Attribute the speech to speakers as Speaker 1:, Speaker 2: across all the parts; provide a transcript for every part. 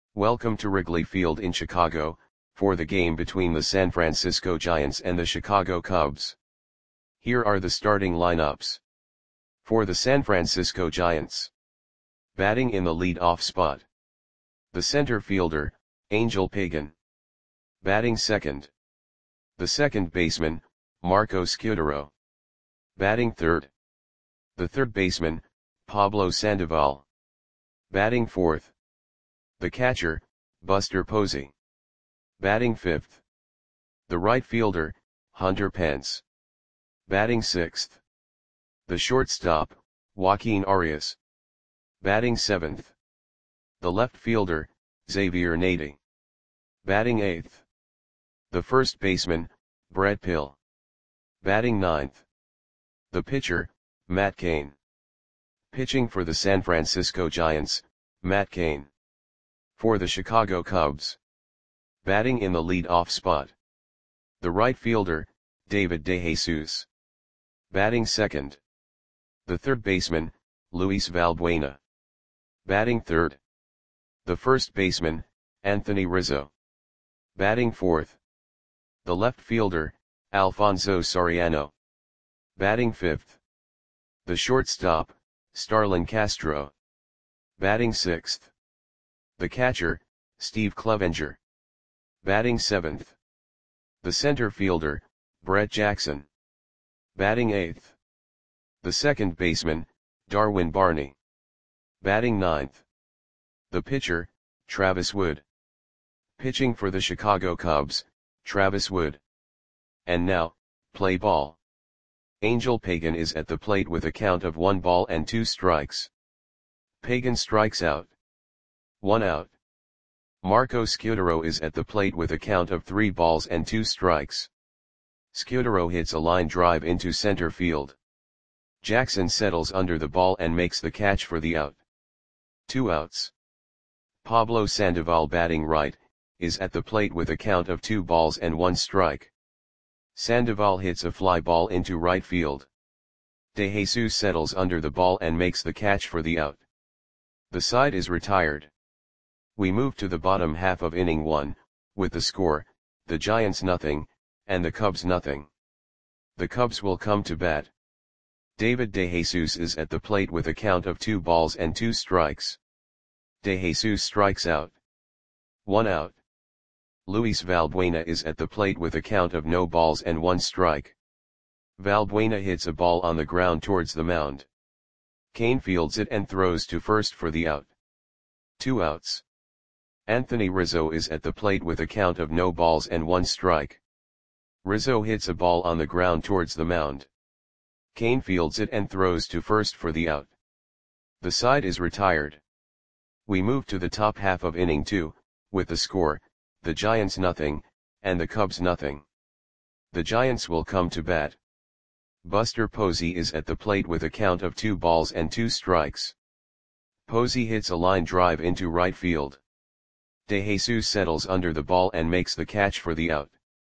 Speaker 1: Welcome to Wrigley Field in Chicago, for the game between the San Francisco Giants and the Chicago Cubs. Here are the starting lineups. For the San Francisco Giants. Batting in the lead-off spot. The center fielder, Angel Pagan. Batting second. The second baseman, Marco Scutaro. Batting third. The third baseman, Pablo Sandoval. Batting fourth. The catcher, Buster Posey. Batting fifth. The right fielder, Hunter Pence. Batting sixth. The shortstop, Joaquin Arias. Batting seventh. The left fielder, Xavier Nady. Batting eighth. The first baseman, Brett Pill. Batting ninth. The pitcher, Matt Cain. Pitching for the San Francisco Giants, Matt Cain. For the Chicago Cubs. Batting in the lead-off spot. The right fielder, David DeJesus. Batting second. The third baseman, Luis Valbuena. Batting third. The first baseman, Anthony Rizzo. Batting fourth. The left fielder, Alfonso Soriano. Batting fifth. The shortstop, Starlin Castro. Batting sixth. The catcher, Steve Clevenger. Batting seventh. The center fielder, Brett Jackson. Batting eighth. The second baseman, Darwin Barney. Batting ninth. The pitcher, Travis Wood. Pitching for the Chicago Cubs, Travis Wood. And now, play ball. Angel Pagan is at the plate with a count of 1 ball and 2 strikes. Pagan strikes out. 1 out. Marco Scutaro is at the plate with a count of 3 balls and 2 strikes. Scutaro hits a line drive into center field. Jackson settles under the ball and makes the catch for the out. 2 outs. Pablo Sandoval, batting right, is at the plate with a count of 2 balls and 1 strike. Sandoval hits a fly ball into right field. DeJesus settles under the ball and makes the catch for the out. The side is retired. We move to the bottom half of inning 1, with the score, the Giants nothing, and the Cubs nothing. The Cubs will come to bat. David DeJesus is at the plate with a count of 2 balls and 2 strikes. DeJesus strikes out. 1 out. Luis Valbuena is at the plate with a count of no balls and 1 strike. Valbuena hits a ball on the ground towards the mound. Cain fields it and throws to first for the out. 2 outs. Anthony Rizzo is at the plate with a count of no balls and 1 strike. Rizzo hits a ball on the ground towards the mound. Cain fields it and throws to first for the out. The side is retired. We move to the top half of inning 2, with the score, the Giants nothing, and the Cubs nothing. The Giants will come to bat. Buster Posey is at the plate with a count of 2 balls and 2 strikes. Posey hits a line drive into right field. DeJesus settles under the ball and makes the catch for the out.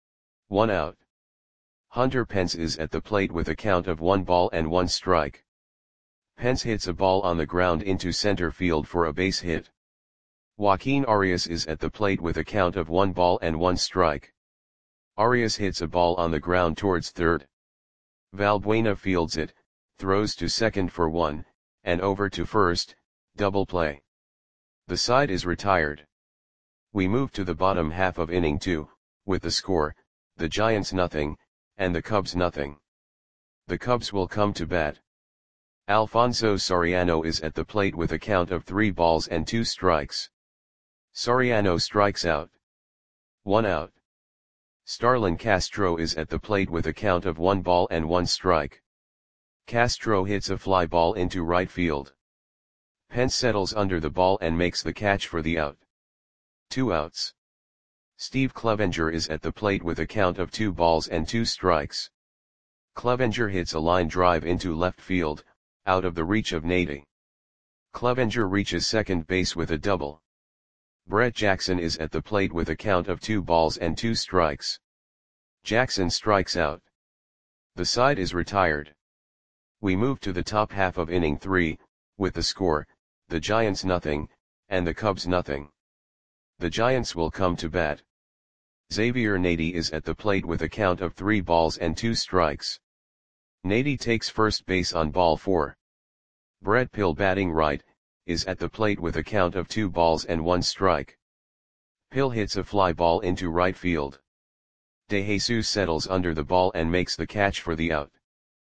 Speaker 1: 1 out. Hunter Pence is at the plate with a count of 1 ball and 1 strike. Pence hits a ball on the ground into center field for a base hit. Joaquin Arias is at the plate with a count of 1 ball and 1 strike. Arias hits a ball on the ground towards third. Valbuena fields it, throws to second for 1, and over to first, double play. The side is retired. We move to the bottom half of inning 2, with the score, the Giants nothing, and the Cubs nothing. The Cubs will come to bat. Alfonso Soriano is at the plate with a count of 3 balls and 2 strikes. Soriano strikes out. 1 out. Starlin Castro is at the plate with a count of 1 ball and 1 strike. Castro hits a fly ball into right field. Pence settles under the ball and makes the catch for the out. 2 outs. Steve Clevenger is at the plate with a count of 2 balls and 2 strikes. Clevenger hits a line drive into left field, out of the reach of Nady. Clevenger reaches second base with a double. Brett Jackson is at the plate with a count of 2 balls and 2 strikes. Jackson strikes out. The side is retired. We move to the top half of inning 3, with the score, the Giants nothing, and the Cubs nothing. The Giants will come to bat. Xavier Nady is at the plate with a count of 3 balls and 2 strikes. Nady takes first base on ball 4. Brett Pill, batting right, is at the plate with a count of 2 balls and 1 strike. Pill hits a fly ball into right field. DeJesus settles under the ball and makes the catch for the out.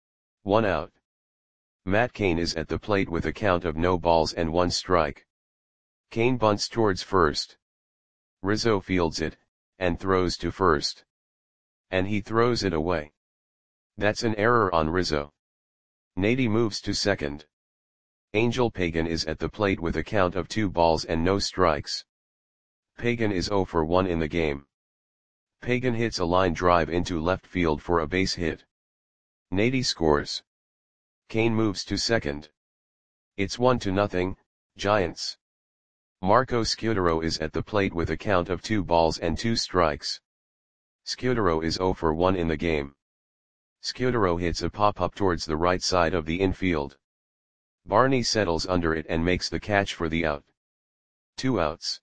Speaker 1: 1 out. Matt Cain is at the plate with a count of no balls and 1 strike. Cain bunts towards first. Rizzo fields it, and throws to first. And he throws it away. That's an error on Rizzo. Nady moves to second. Angel Pagan is at the plate with a count of 2 balls and no strikes. Pagan is 0 for 1 in the game. Pagan hits a line drive into left field for a base hit. Nady scores. Cain moves to second. It's 1-0, Giants. Marco Scutaro is at the plate with a count of 2 balls and 2 strikes. Scutaro is 0 for 1 in the game. Scutaro hits a pop-up towards the right side of the infield. Barney settles under it and makes the catch for the out. 2 outs.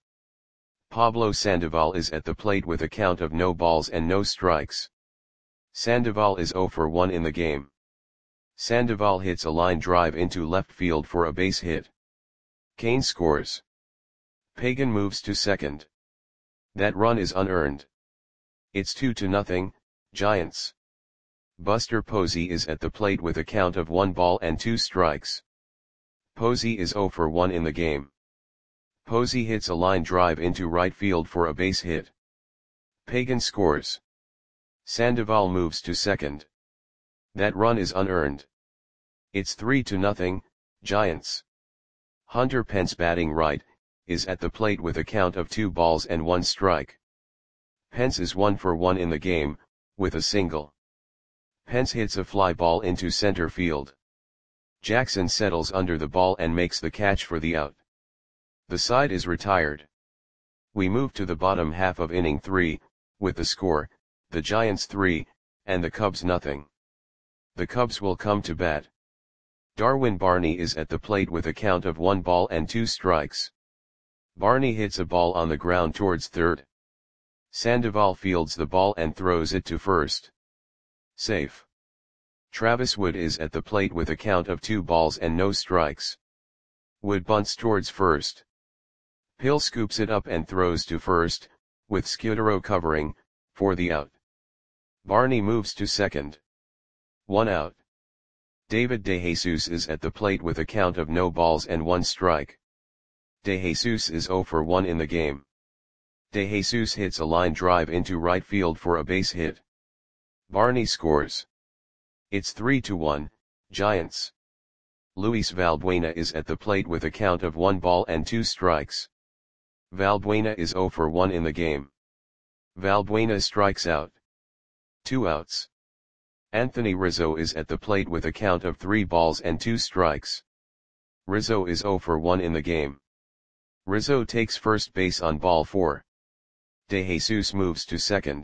Speaker 1: Pablo Sandoval is at the plate with a count of no balls and no strikes. Sandoval is 0 for 1 in the game. Sandoval hits a line drive into left field for a base hit. Cain scores. Pagan moves to second. That run is unearned. It's 2-0, Giants. Buster Posey is at the plate with a count of 1 ball and 2 strikes. Posey is 0 for 1 in the game. Posey hits a line drive into right field for a base hit. Pagan scores. Sandoval moves to second. That run is unearned. It's 3-0, Giants. Hunter Pence, batting right, is at the plate with a count of 2 balls and 1 strike. Pence is 1 for 1 in the game, with a single. Pence hits a fly ball into center field. Jackson settles under the ball and makes the catch for the out. The side is retired. We move to the bottom half of inning 3, with the score, the Giants 3, and the Cubs nothing. The Cubs will come to bat. Darwin Barney is at the plate with a count of 1 ball and 2 strikes. Barney hits a ball on the ground towards third. Sandoval fields the ball and throws it to first. Safe. Travis Wood is at the plate with a count of 2 balls and no strikes. Wood bunts towards first. Pill scoops it up and throws to first, with Scutaro covering, for the out. Barney moves to second. 1 out. David DeJesus is at the plate with a count of no balls and 1 strike. DeJesus is 0 for 1 in the game. DeJesus hits a line drive into right field for a base hit. Barney scores. It's 3-1, Giants. Luis Valbuena is at the plate with a count of 1 ball and 2 strikes. Valbuena is 0 for 1 in the game. Valbuena strikes out. 2 outs. Anthony Rizzo is at the plate with a count of 3 balls and 2 strikes. Rizzo is 0 for 1 in the game. Rizzo takes first base on ball 4. DeJesus moves to second.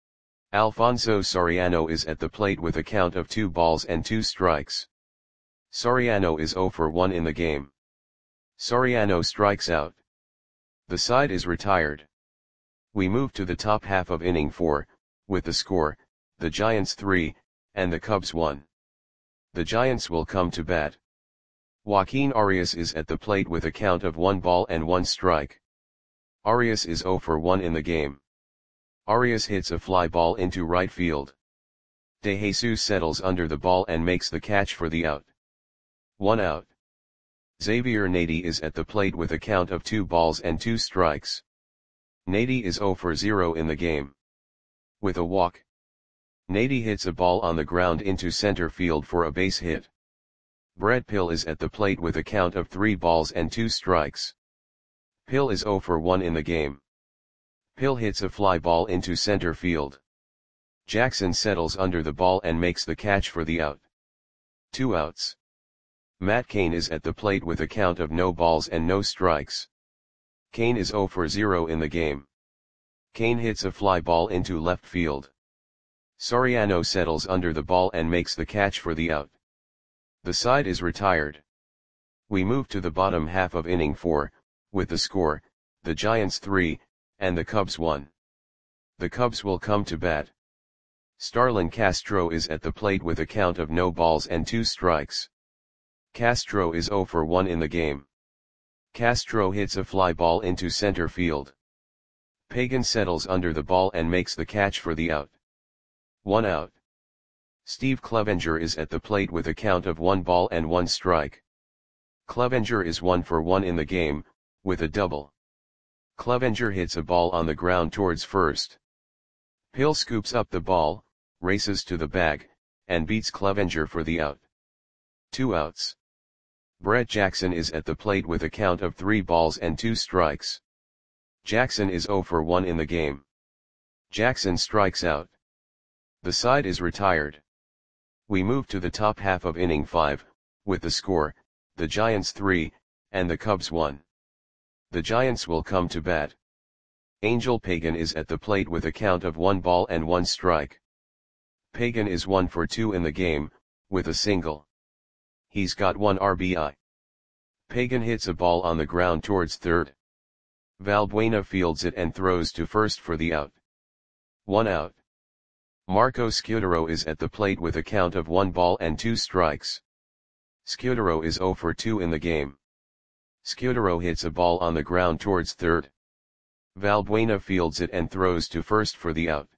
Speaker 1: Alfonso Soriano is at the plate with a count of 2 balls and 2 strikes. Soriano is 0 for 1 in the game. Soriano strikes out. The side is retired. We move to the top half of inning 4, with the score, the Giants 3, and the Cubs 1. The Giants will come to bat. Joaquin Arias is at the plate with a count of 1 ball and 1 strike. Arias is 0 for 1 in the game. Arias hits a fly ball into right field. DeJesus settles under the ball and makes the catch for the out. 1 out. Xavier Nady is at the plate with a count of 2 balls and 2 strikes. Nady is 0 for 0 in the game. With a walk. Nady hits a ball on the ground into center field for a base hit. Brett Pill is at the plate with a count of 3 balls and 2 strikes. Pill is 0 for 1 in the game. Pill hits a fly ball into center field. Jackson settles under the ball and makes the catch for the out. 2 outs. Matt Cain is at the plate with a count of no balls and no strikes. Cain is 0 for 0 in the game. Cain hits a fly ball into left field. Soriano settles under the ball and makes the catch for the out. The side is retired. We move to the bottom half of inning 4, with the score, the Giants 3, and the Cubs 1. The Cubs will come to bat. Starlin Castro is at the plate with a count of no balls and 2 strikes. Castro is 0 for 1 in the game. Castro hits a fly ball into center field. Pagan settles under the ball and makes the catch for the out. 1 out. Steve Clevenger is at the plate with a count of 1 ball and 1 strike. Clevenger is 1 for 1 in the game, with a double. Clevenger hits a ball on the ground towards first. Hill scoops up the ball, races to the bag, and beats Clevenger for the out. 2 outs. Brett Jackson is at the plate with a count of 3 balls and 2 strikes. Jackson is 0 for 1 in the game. Jackson strikes out. The side is retired. We move to the top half of inning 5, with the score, the Giants 3, and the Cubs 1. The Giants will come to bat. Angel Pagan is at the plate with a count of 1 ball and 1 strike. Pagan is 1 for 2 in the game, with a single. He's got 1 RBI. Pagan hits a ball on the ground towards third. Valbuena fields it and throws to first for the out. 1 out. Marco Scutaro is at the plate with a count of 1 ball and 2 strikes. Scutaro is 0 for 2 in the game. Scutaro hits a ball on the ground towards third. Valbuena fields it and throws to first for the out.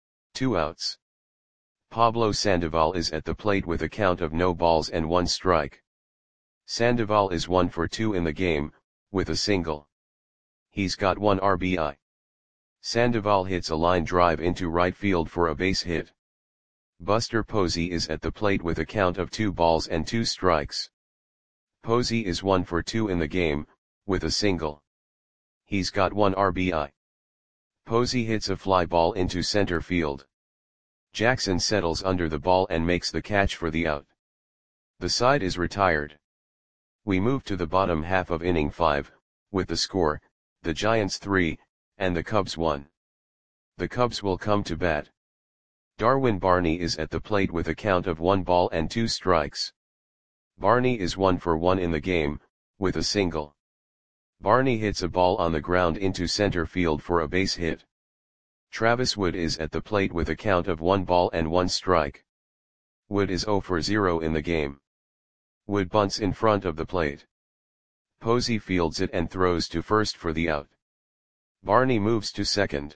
Speaker 1: 2 outs. Pablo Sandoval is at the plate with a count of no balls and 1 strike. Sandoval is 1 for 2 in the game, with a single. He's got 1 RBI. Sandoval hits a line drive into right field for a base hit. Buster Posey is at the plate with a count of 2 balls and 2 strikes. Posey is 1 for 2 in the game, with a single. He's got 1 RBI. Posey hits a fly ball into center field. Jackson settles under the ball and makes the catch for the out. The side is retired. We move to the bottom half of inning 5, with the score, the Giants 3, and the Cubs 1. The Cubs will come to bat. Darwin Barney is at the plate with a count of 1 ball and 2 strikes. Barney is 1 for 1 in the game, with a single. Barney hits a ball on the ground into center field for a base hit. Travis Wood is at the plate with a count of 1 ball and 1 strike. Wood is 0 for 0 in the game. Wood bunts in front of the plate. Posey fields it and throws to first for the out. Barney moves to second.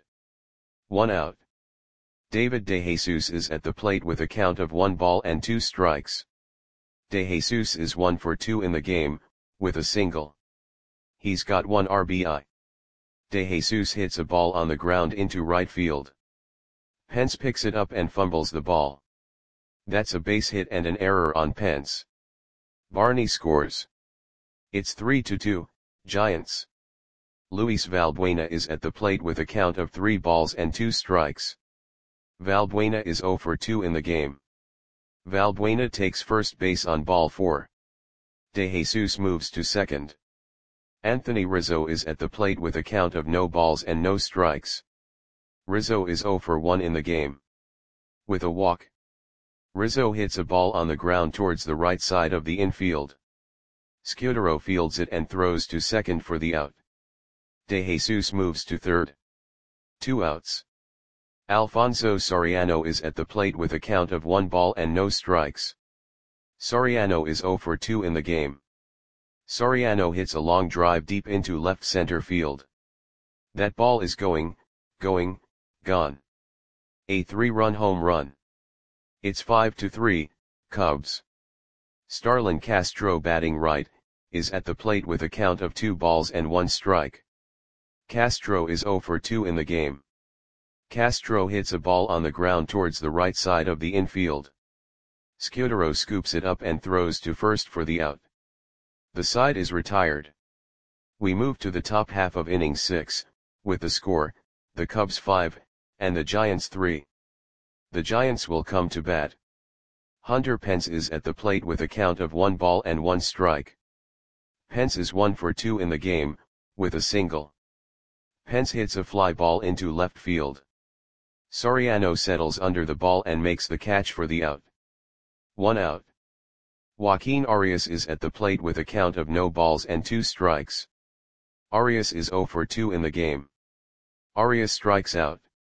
Speaker 1: 1 out. David DeJesus is at the plate with a count of 1 ball and 2 strikes. DeJesus is 1 for 2 in the game, with a single. He's got 1 RBI. DeJesus hits a ball on the ground into right field. Pence picks it up and fumbles the ball. That's a base hit and an error on Pence. Barney scores. It's 3-2, Giants. Luis Valbuena is at the plate with a count of 3 balls and 2 strikes. Valbuena is 0 for 2 in the game. Valbuena takes first base on ball 4. DeJesus moves to second. Anthony Rizzo is at the plate with a count of no balls and no strikes. Rizzo is 0 for 1 in the game. With a walk. Rizzo hits a ball on the ground towards the right side of the infield. Scutaro fields it and throws to second for the out. DeJesus moves to third. 2 outs. Alfonso Soriano is at the plate with a count of 1 ball and no strikes. Soriano is 0 for 2 in the game. Soriano hits a long drive deep into left center field. That ball is gone. A 3-run home run. It's 5-3, Cubs. Starlin Castro, batting right, is at the plate with a count of 2 balls and 1 strike. Castro is 0 for 2 in the game. Castro hits a ball on the ground towards the right side of the infield. Scutaro scoops it up and throws to first for the out. The side is retired. We move to the top half of inning 6, with the score, the Cubs 5, and the Giants 3. The Giants will come to bat. Hunter Pence is at the plate with a count of 1 ball and 1 strike. Pence is 1 for 2 in the game, with a single. Pence hits a fly ball into left field. Soriano settles under the ball and makes the catch for the out. 1 out. Joaquin Arias is at the plate with a count of no balls and 2 strikes. Arias is 0 for 2 in the game. Arias strikes out.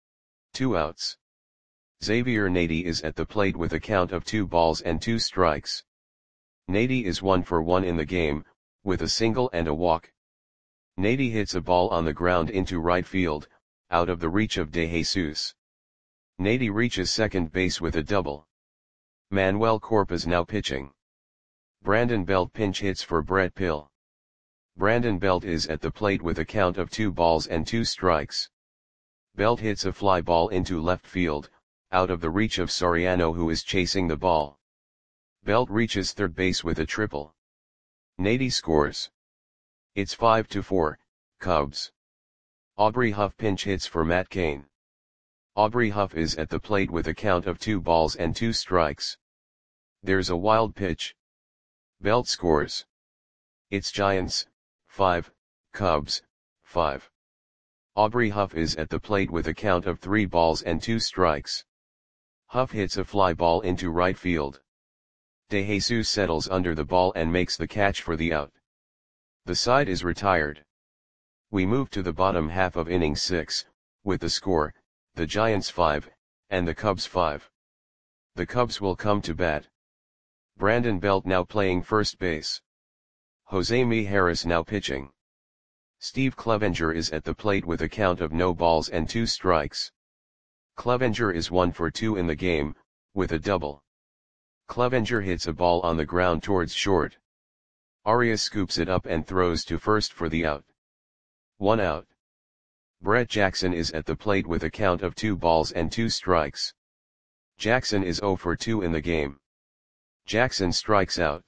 Speaker 1: 2 outs. Xavier Nady is at the plate with a count of 2 balls and 2 strikes. Nady is 1 for 1 in the game, with a single and a walk. Nady hits a ball on the ground into right field, out of the reach of De Jesus. Nady reaches second base with a double. Manuel Corpus now pitching. Brandon Belt pinch hits for Brett Pill. Brandon Belt is at the plate with a count of 2 balls and 2 strikes. Belt hits a fly ball into left field, out of the reach of Soriano, who is chasing the ball. Belt reaches third base with a triple. Nady scores. It's 5-4, Cubs. Aubrey Huff pinch hits for Matt Cain. Aubrey Huff is at the plate with a count of 2 balls and 2 strikes. There's a wild pitch. Belt scores. It's Giants, 5, Cubs, 5. Aubrey Huff is at the plate with a count of 3 balls and 2 strikes. Huff hits a fly ball into right field. De Jesus settles under the ball and makes the catch for the out. The side is retired. We move to the bottom half of inning 6, with the score, the Giants 5, and the Cubs 5. The Cubs will come to bat. Brandon Belt now playing first base. Jose Mijares now pitching. Steve Clevenger is at the plate with a count of no balls and 2 strikes. Clevenger is 1 for 2 in the game, with a double. Clevenger hits a ball on the ground towards short. Arias scoops it up and throws to first for the out. 1 out. Brett Jackson is at the plate with a count of 2 balls and 2 strikes. Jackson is 0 for 2 in the game. Jackson strikes out.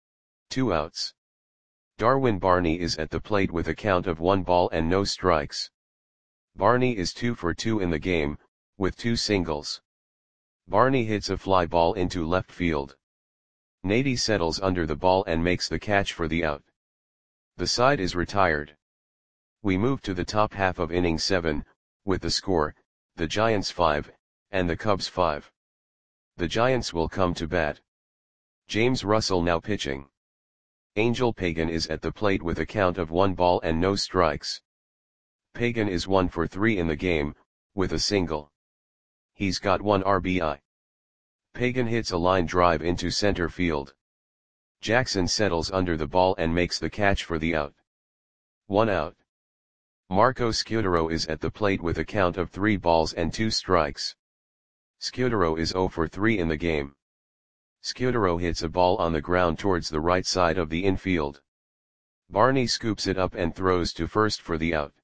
Speaker 1: 2 outs. Darwin Barney is at the plate with a count of 1 ball and no strikes. Barney is 2 for 2 in the game, with 2 singles. Barney hits a fly ball into left field. Nady settles under the ball and makes the catch for the out. The side is retired. We move to the top half of inning 7, with the score, the Giants 5, and the Cubs 5. The Giants will come to bat. James Russell now pitching. Angel Pagan is at the plate with a count of 1 ball and no strikes. Pagan is 1 for 3 in the game, with a single. He's got 1 RBI. Pagan hits a line drive into center field. Jackson settles under the ball and makes the catch for the out. 1 out. Marco Scudero is at the plate with a count of 3 balls and 2 strikes. Scudero is 0 for 3 in the game. Scudero hits a ball on the ground towards the right side of the infield. Barney scoops it up and throws to first for the out.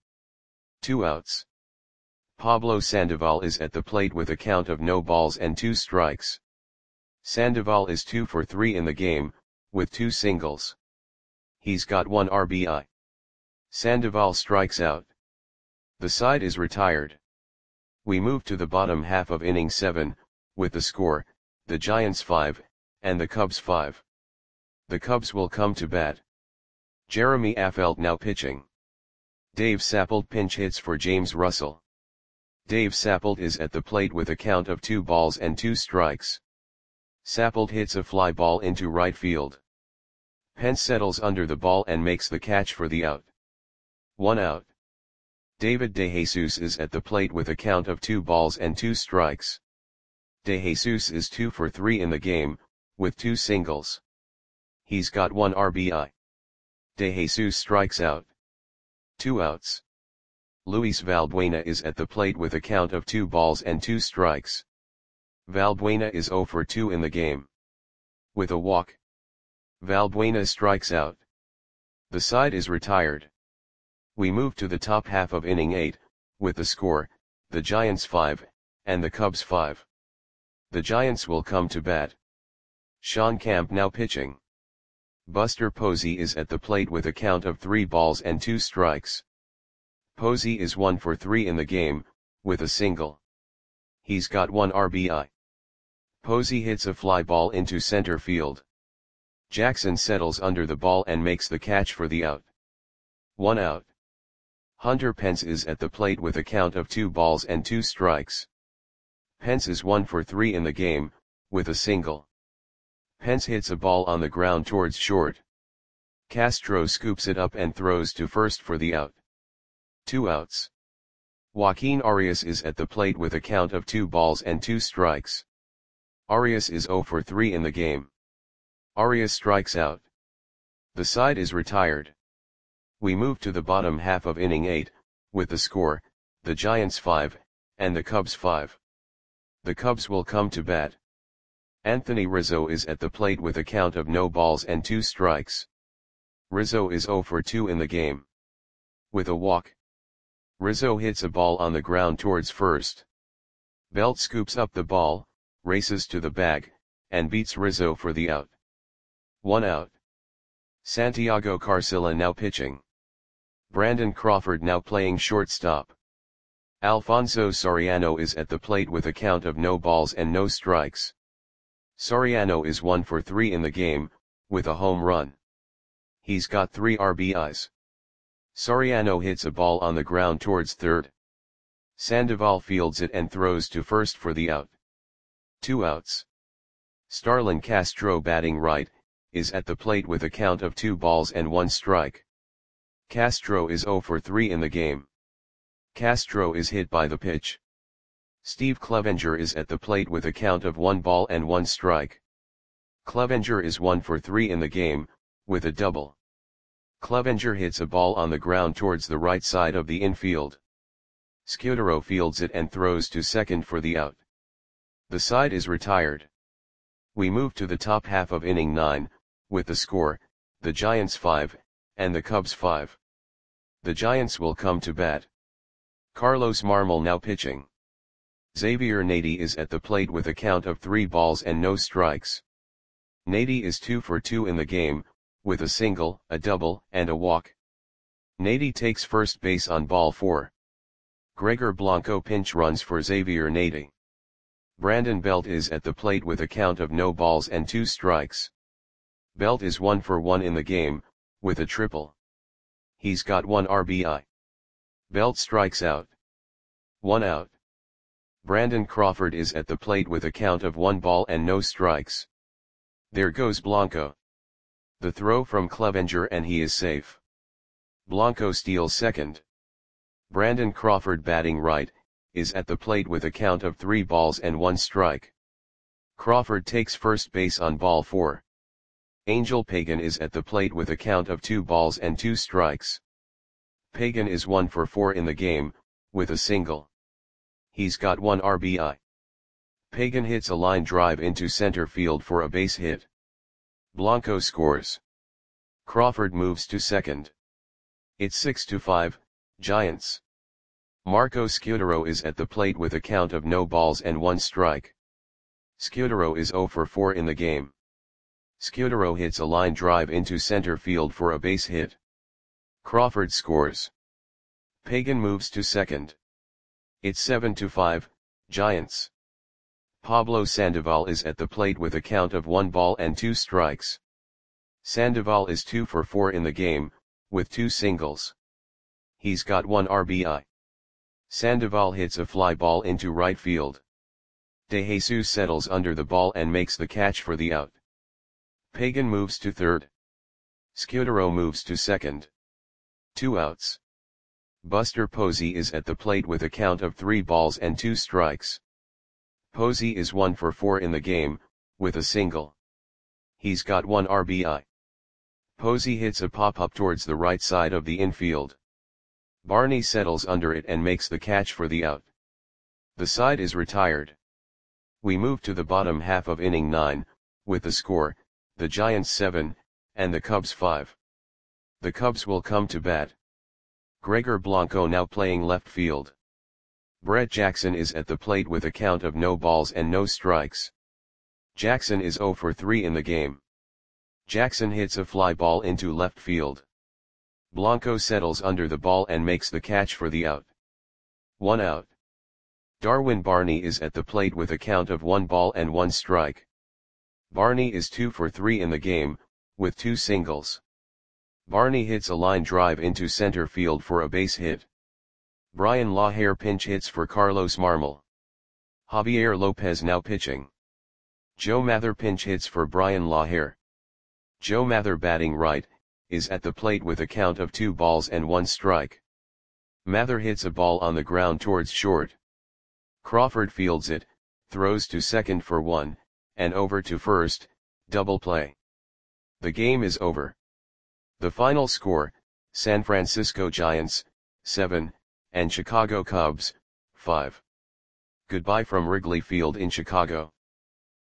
Speaker 1: 2 outs. Pablo Sandoval is at the plate with a count of no balls and 2 strikes. Sandoval is 2 for 3 in the game, with 2 singles. He's got 1 RBI. Sandoval strikes out. The side is retired. We move to the bottom half of inning 7, with the score, the Giants 5, and the Cubs 5. The Cubs will come to bat. Jeremy Affeldt now pitching. Dave Sappold pinch hits for James Russell. Dave Sappold is at the plate with a count of 2 balls and 2 strikes. Sappold hits a fly ball into right field. Pence settles under the ball and makes the catch for the out. 1 out. David De Jesus is at the plate with a count of 2 balls and 2 strikes. De Jesus is 2 for 3 in the game, with 2 singles. He's got 1 RBI. De Jesus strikes out. 2 outs. Luis Valbuena is at the plate with a count of 2 balls and 2 strikes. Valbuena is 0 for 2 in the game. With a walk. Valbuena strikes out. The side is retired. We move to the top half of inning 8, with the score, the Giants 5, and the Cubs 5. The Giants will come to bat. Sean Camp now pitching. Buster Posey is at the plate with a count of 3 balls and 2 strikes. Posey is 1 for 3 in the game, with a single. He's got 1 RBI. Posey hits a fly ball into center field. Jackson settles under the ball and makes the catch for the out. 1 out. Hunter Pence is at the plate with a count of 2 balls and 2 strikes. Pence is 1 for 3 in the game, with a single. Pence hits a ball on the ground towards short. Castro scoops it up and throws to first for the out. 2 outs. Joaquin Arias is at the plate with a count of 2 balls and 2 strikes. Arias is 0 for 3 in the game. Arias strikes out. The side is retired. We move to the bottom half of inning 8, with the score, the Giants 5, and the Cubs 5. The Cubs will come to bat. Anthony Rizzo is at the plate with a count of no balls and 2 strikes. Rizzo is 0 for 2 in the game. With a walk, Rizzo hits a ball on the ground towards first. Belt scoops up the ball, races to the bag, and beats Rizzo for the out. 1 out. Santiago Carcilla now pitching. Brandon Crawford now playing shortstop. Alfonso Soriano is at the plate with a count of no balls and no strikes. Soriano is 1 for 3 in the game, with a home run. He's got 3 RBIs. Soriano hits a ball on the ground towards third. Sandoval fields it and throws to first for the out. 2 outs. Starlin Castro batting right, is at the plate with a count of 2 balls and 1 strike. Castro is 0 for 3 in the game. Castro is hit by the pitch. Steve Clevenger is at the plate with a count of 1 ball and 1 strike. Clevenger is 1 for 3 in the game, with a double. Clevenger hits a ball on the ground towards the right side of the infield. Scudero fields it and throws to second for the out. The side is retired. We move to the top half of inning 9, with the score, the Giants 5, and the Cubs 5. The Giants will come to bat. Carlos Marmol now pitching. Xavier Nady is at the plate with a count of 3 balls and no strikes. Nady is 2 for 2 in the game, with a single, a double, and a walk. Nady takes first base on ball 4. Gregor Blanco pinch runs for Xavier Nady. Brandon Belt is at the plate with a count of no balls and 2 strikes. Belt is 1 for 1 in the game, with a triple. He's got 1 RBI. Belt strikes out. 1 out. Brandon Crawford is at the plate with a count of 1 ball and no strikes. There goes Blanco. The throw from Clevenger and he is safe. Blanco steals second. Brandon Crawford batting right, is at the plate with a count of 3 balls and 1 strike. Crawford takes first base on ball 4. Angel Pagan is at the plate with a count of 2 balls and 2 strikes. Pagan is 1 for 4 in the game, with a single. He's got 1 RBI. Pagan hits a line drive into center field for a base hit. Blanco scores. Crawford moves to second. It's 6-5, Giants. Marco Scudero is at the plate with a count of no balls and 1 strike. Scudero is 0 for 4 in the game. Scudero hits a line drive into center field for a base hit. Crawford scores. Pagan moves to second. It's 7-5, Giants. Pablo Sandoval is at the plate with a count of 1 ball and 2 strikes. Sandoval is 2 for 4 in the game, with 2 singles. He's got 1 RBI. Sandoval hits a fly ball into right field. De Jesus settles under the ball and makes the catch for the out. Pagan moves to third. Scudero moves to second. 2 outs. Buster Posey is at the plate with a count of 3 balls and 2 strikes. Posey is 1 for 4 in the game, with a single. He's got 1 RBI. Posey hits a pop-up towards the right side of the infield. Barney settles under it and makes the catch for the out. The side is retired. We move to the bottom half of inning 9, with the score, the Giants 7, and the Cubs 5. The Cubs will come to bat. Gregor Blanco now playing left field. Brett Jackson is at the plate with a count of no balls and no strikes. Jackson is 0 for 3 in the game. Jackson hits a fly ball into left field. Blanco settles under the ball and makes the catch for the out. 1 out. Darwin Barney is at the plate with a count of 1 ball and 1 strike. Barney is 2 for 3 in the game, with 2 singles. Barney hits a line drive into center field for a base hit. Brian Lahair pinch hits for Carlos Marmol. Javier Lopez now pitching. Joe Mather pinch hits for Brian Lahair. Joe Mather batting right, is at the plate with a count of 2 balls and 1 strike. Mather hits a ball on the ground towards short. Crawford fields it, throws to second for 1, and over to first, double play. The game is over. The final score, San Francisco Giants, 7, and Chicago Cubs, 5. Goodbye from Wrigley Field in Chicago.